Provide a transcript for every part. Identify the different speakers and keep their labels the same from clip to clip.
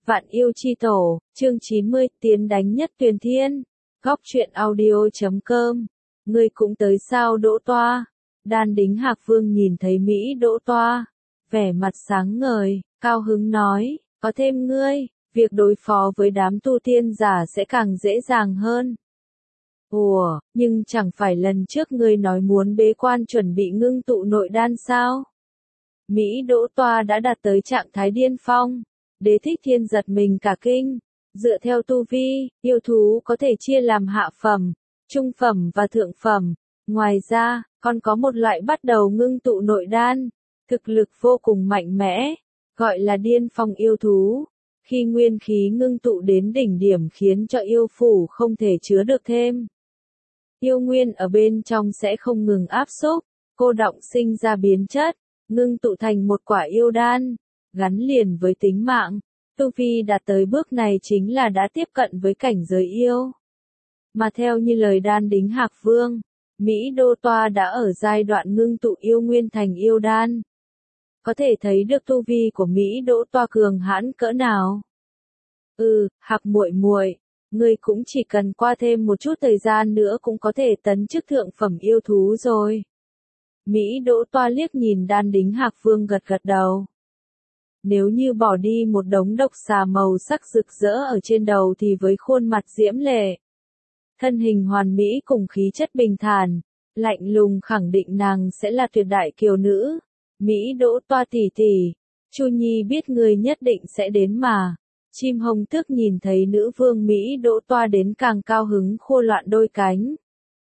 Speaker 1: Vạn yêu chi tổ, chương 90, tiến đánh nhất tuyền thiên. Góc truyện audio.com. Ngươi cũng tới sao Đỗ Toa? Đan Đính Hạc Vương nhìn thấy Mỹ Đỗ Toa, vẻ mặt sáng ngời, cao hứng nói, có thêm ngươi, việc đối phó với đám tu tiên giả sẽ càng dễ dàng hơn. Ủa, nhưng chẳng phải lần trước ngươi nói muốn bế quan chuẩn bị ngưng tụ nội đan sao? Mỹ Đỗ Toa đã đạt tới trạng thái điên phong. Đế Thích Thiên giật mình cả kinh. Dựa theo tu vi, yêu thú có thể chia làm hạ phẩm, trung phẩm và thượng phẩm. Ngoài ra, còn có một loại bắt đầu ngưng tụ nội đan, thực lực vô cùng mạnh mẽ, gọi là điên phong yêu thú. Khi nguyên khí ngưng tụ đến đỉnh điểm khiến cho yêu phủ không thể chứa được thêm. Yêu nguyên ở bên trong sẽ không ngừng áp xúc, cô đọng sinh ra biến chất, ngưng tụ thành một quả yêu đan, gắn liền với tính mạng. Tu vi đạt tới bước này chính là đã tiếp cận với cảnh giới yêu. Mà theo như lời Đan Đính Hạc Vương, Mỹ Đỗ Toa đã ở giai đoạn ngưng tụ yêu nguyên thành yêu đan. Có thể thấy được tu vi của Mỹ Đỗ Toa cường hãn cỡ nào. Hạc muội muội, ngươi cũng chỉ cần qua thêm một chút thời gian nữa cũng có thể tấn chức thượng phẩm yêu thú rồi. Mỹ Đỗ Toa liếc nhìn Đan Đính Hạc Vương gật gật đầu. Nếu như bỏ đi một đống độc xà màu sắc rực rỡ ở trên đầu thì với khuôn mặt diễm lệ, thân hình hoàn mỹ cùng khí chất bình thản, lạnh lùng khẳng định nàng sẽ là tuyệt đại kiều nữ. Mỹ Đỗ Toa tỷ tỷ, Chu Nhi biết ngươi nhất định sẽ đến mà. Chim hồng tước nhìn thấy nữ vương Mỹ Đỗ Toa đến càng cao hứng khô loạn đôi cánh.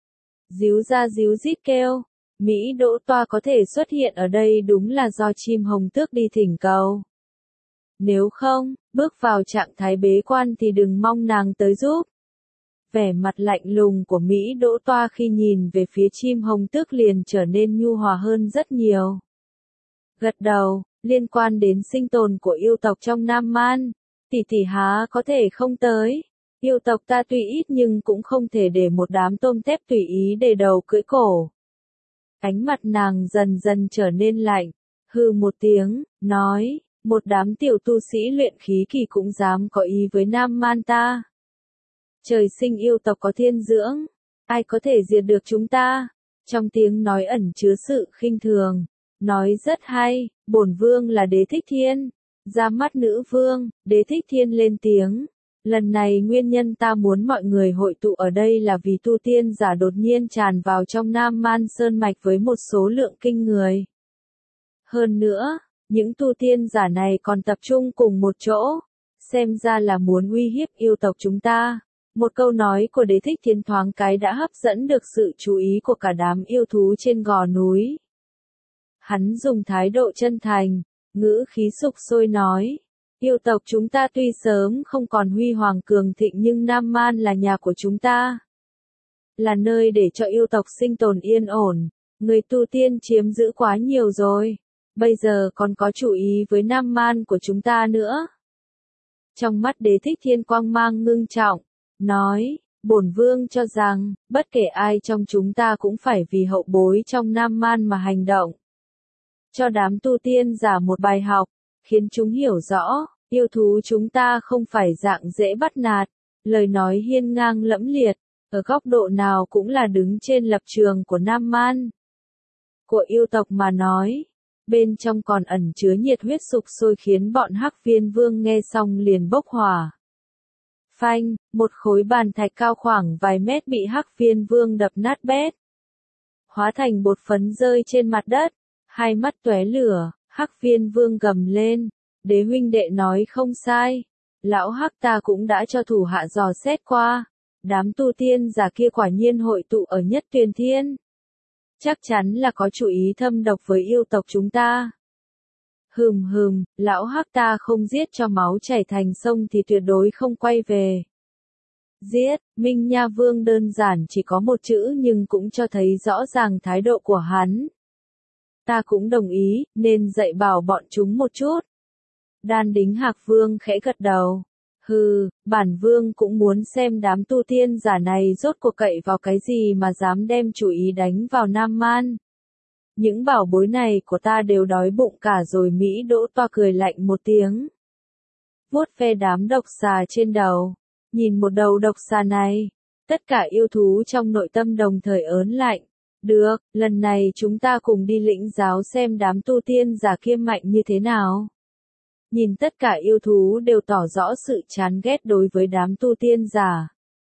Speaker 1: Díu ra díu rít kêu, Mỹ Đỗ Toa có thể xuất hiện ở đây đúng là do chim hồng tước đi thỉnh cầu. Nếu không, bước vào trạng thái bế quan thì đừng mong nàng tới giúp. Vẻ mặt lạnh lùng của Mỹ Đỗ Toa khi nhìn về phía chim hồng tước liền trở nên nhu hòa hơn rất nhiều. Gật đầu, liên quan đến sinh tồn của yêu tộc trong Nam Man, tỷ tỷ há có thể không tới. Yêu tộc ta tuy ít nhưng cũng không thể để một đám tôm tép tùy ý để đầu cưỡi cổ. Ánh mặt nàng dần dần trở nên lạnh, hừ một tiếng, nói, một đám tiểu tu sĩ luyện khí kỳ cũng dám có ý với Nam Man ta. Trời sinh yêu tộc có thiên dưỡng, ai có thể diệt được chúng ta? Trong tiếng nói ẩn chứa sự khinh thường, nói rất hay, bổn vương là Đế Thích Thiên. Ra mắt nữ vương, Đế Thích Thiên lên tiếng. Lần này nguyên nhân ta muốn mọi người hội tụ ở đây là vì tu tiên giả đột nhiên tràn vào trong Nam Man Sơn Mạch với một số lượng kinh người. Hơn nữa, những tu tiên giả này còn tập trung cùng một chỗ, xem ra là muốn uy hiếp yêu tộc chúng ta. Một câu nói của Đế Thích Thiên thoáng cái đã hấp dẫn được sự chú ý của cả đám yêu thú trên gò núi. Hắn dùng thái độ chân thành, ngữ khí sục sôi nói, yêu tộc chúng ta tuy sớm không còn huy hoàng cường thịnh nhưng Nam Man là nhà của chúng ta. Là nơi để cho yêu tộc sinh tồn yên ổn, người tu tiên chiếm giữ quá nhiều rồi. Bây giờ còn có chủ ý với Nam Man của chúng ta nữa. Trong mắt Đế Thích Thiên quang mang ngưng trọng, nói, bổn vương cho rằng, bất kể ai trong chúng ta cũng phải vì hậu bối trong Nam Man mà hành động. Cho đám tu tiên giả một bài học, khiến chúng hiểu rõ, yêu thú chúng ta không phải dạng dễ bắt nạt, lời nói hiên ngang lẫm liệt, ở góc độ nào cũng là đứng trên lập trường của Nam Man. Của yêu tộc mà nói, bên trong còn ẩn chứa nhiệt huyết sục sôi khiến bọn Hắc Viên Vương nghe xong liền bốc hỏa. Phanh, một khối bàn thạch cao khoảng vài mét bị Hắc Viên Vương đập nát bét, hóa thành bột phấn rơi trên mặt đất, hai mắt tóe lửa. Hắc Viên Vương gầm lên, Đế huynh đệ nói không sai, lão Hắc ta cũng đã cho thủ hạ dò xét qua, đám tu tiên giả kia quả nhiên hội tụ ở nhất tuyền thiên. Chắc chắn là có chủ ý thâm độc với yêu tộc chúng ta. Lão Hắc ta không giết cho máu chảy thành sông thì tuyệt đối không quay về. Giết, Minh Nha Vương đơn giản chỉ có một chữ nhưng cũng cho thấy rõ ràng thái độ của hắn. Ta cũng đồng ý, nên dạy bảo bọn chúng một chút. Đan Đính Hạc Vương khẽ gật đầu. Bản vương cũng muốn xem đám tu tiên giả này rốt cuộc cậy vào cái gì mà dám đem chủ ý đánh vào Nam Man. Những bảo bối này của ta đều đói bụng cả rồi. Mỹ Đỗ Toa cười lạnh một tiếng. vuốt ve đám độc xà trên đầu. Nhìn một đầu độc xà này, tất cả yêu thú trong nội tâm đồng thời ớn lạnh. Được, lần này chúng ta cùng đi lĩnh giáo xem đám tu tiên giả kia mạnh như thế nào. Nhìn tất cả yêu thú đều tỏ rõ sự chán ghét đối với đám tu tiên giả.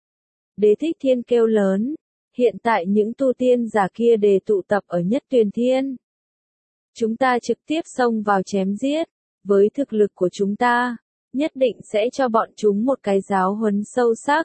Speaker 1: Đế Thích Thiên kêu lớn, hiện tại những tu tiên giả kia đều tụ tập ở Nhất Tuyền Thiên. Chúng ta trực tiếp xông vào chém giết, với thực lực của chúng ta, nhất định sẽ cho bọn chúng một cái giáo huấn sâu sắc.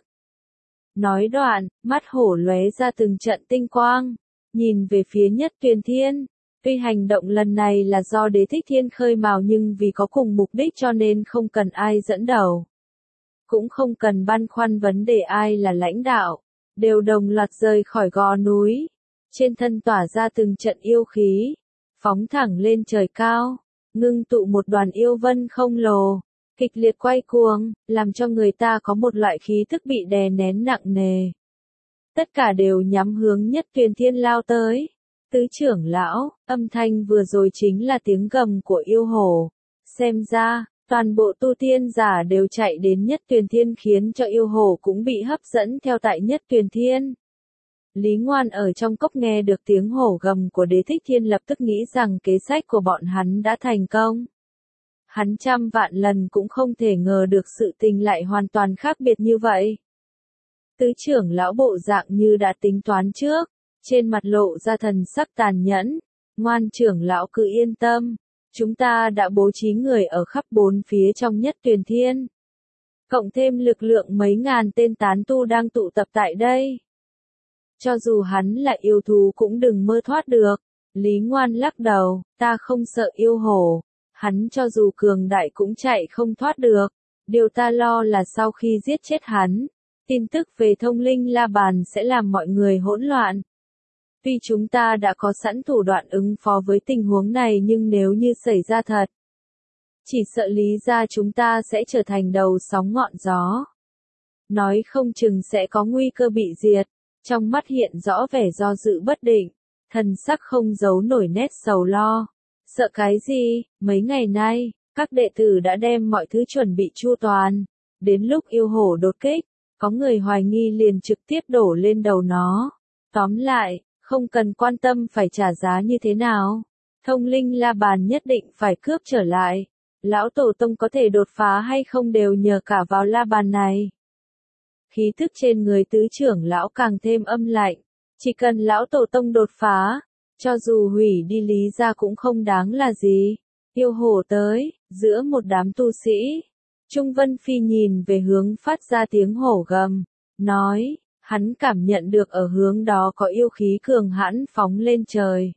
Speaker 1: Nói đoạn, mắt hổ lóe ra từng trận tinh quang, nhìn về phía Nhất Tuyền Thiên. Tuy hành động lần này là do Đế Thích Thiên khơi mào nhưng vì có cùng mục đích cho nên không cần ai dẫn đầu. Cũng không cần băn khoăn vấn đề ai là lãnh đạo, đều đồng loạt rời khỏi gò núi. Trên thân tỏa ra từng trận yêu khí, phóng thẳng lên trời cao, ngưng tụ một đoàn yêu vân không lồ, kịch liệt quay cuồng, làm cho người ta có một loại khí thức bị đè nén nặng nề. Tất cả đều nhắm hướng Nhất Tuyền Thiên lao tới. Tứ trưởng lão, âm thanh vừa rồi chính là tiếng gầm của yêu hổ. Xem ra, toàn bộ tu tiên giả đều chạy đến Nhất Tuyền Thiên khiến cho yêu hổ cũng bị hấp dẫn theo tại Nhất Tuyền Thiên. Lý Ngoan ở trong cốc nghe được tiếng hổ gầm của Đế Thích Thiên lập tức nghĩ rằng kế sách của bọn hắn đã thành công. Hắn trăm vạn lần cũng không thể ngờ được sự tình lại hoàn toàn khác biệt như vậy. Tứ trưởng lão bộ dạng như đã tính toán trước, trên mặt lộ ra thần sắc tàn nhẫn. Ngoan trưởng lão cứ yên tâm, chúng ta đã bố trí người ở khắp bốn phía trong Nhất Tuyền Thiên. Cộng thêm lực lượng mấy ngàn tên tán tu đang tụ tập tại đây. Cho dù hắn là yêu thú cũng đừng mơ thoát được. Lý Ngoan lắc đầu, ta không sợ yêu hổ. Hắn cho dù cường đại cũng chạy không thoát được. Điều ta lo là sau khi giết chết hắn, tin tức về Thông Linh La Bàn sẽ làm mọi người hỗn loạn. Tuy chúng ta đã có sẵn thủ đoạn ứng phó với tình huống này nhưng nếu như xảy ra thật, chỉ sợ Lý gia chúng ta sẽ trở thành đầu sóng ngọn gió. Nói không chừng sẽ có nguy cơ bị diệt. Trong mắt hiện rõ vẻ do dự bất định, thần sắc không giấu nổi nét sầu lo. Sợ cái gì, mấy ngày nay, các đệ tử đã đem mọi thứ chuẩn bị chu toàn. Đến lúc yêu hổ đột kích, có người hoài nghi liền trực tiếp đổ lên đầu nó. Tóm lại, không cần quan tâm phải trả giá như thế nào. Thông Linh La Bàn nhất định phải cướp trở lại. Lão Tổ Tông có thể đột phá hay không đều nhờ cả vào La Bàn này. Khí thức trên người tứ trưởng lão càng thêm âm lạnh. Chỉ cần Lão Tổ Tông đột phá, cho dù hủy đi Lý gia cũng không đáng là gì. Yêu hổ tới, giữa một đám tu sĩ. Trung Vân Phi nhìn về hướng phát ra tiếng hổ gầm, nói, hắn cảm nhận được ở hướng đó có yêu khí cường hãn phóng lên trời.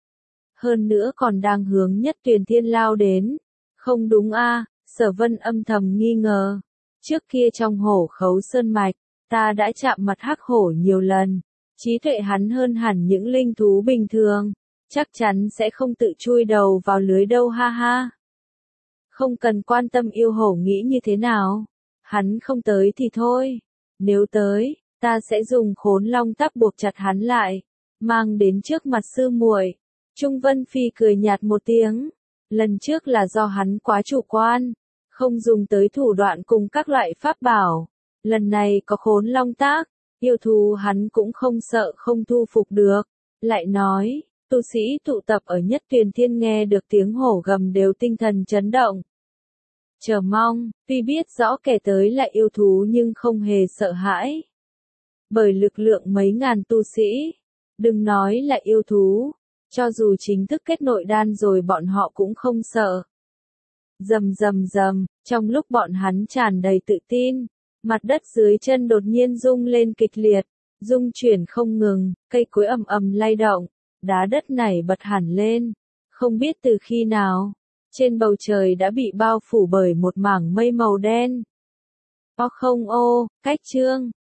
Speaker 1: Hơn nữa còn đang hướng Nhất Tuyền Thiên lao đến. Không đúng a, Sở Vân âm thầm nghi ngờ. Trước kia trong Hổ Khấu Sơn Mạch, ta đã chạm mặt hắc hổ nhiều lần. Trí tuệ hắn hơn hẳn những linh thú bình thường. Chắc chắn sẽ không tự chui đầu vào lưới đâu ha ha. Không cần quan tâm yêu hổ nghĩ như thế nào. Hắn không tới thì thôi. Nếu tới, ta sẽ dùng Khốn Long Tắc buộc chặt hắn lại. Mang đến trước mặt sư muội. Trung Vân Phi cười nhạt một tiếng. Lần trước là do hắn quá chủ quan. Không dùng tới thủ đoạn cùng các loại pháp bảo. Lần này có Khốn Long Tác. Yêu thú hắn cũng không sợ không thu phục được. Lại nói, tu sĩ tụ tập ở Nhất Tuyền Thiên nghe được tiếng hổ gầm đều tinh thần chấn động. Chờ mong, tuy biết rõ kẻ tới là yêu thú nhưng không hề sợ hãi. Bởi lực lượng mấy ngàn tu sĩ, đừng nói là yêu thú, cho dù chính thức kết nội đan rồi bọn họ cũng không sợ. Rầm rầm rầm, trong lúc bọn hắn tràn đầy tự tin, mặt đất dưới chân đột nhiên rung lên kịch liệt, rung chuyển không ngừng, cây cối ầm ầm lay động, đá đất nảy bật hẳn lên, không biết từ khi nào, trên bầu trời đã bị bao phủ bởi một mảng mây màu đen. Cách chương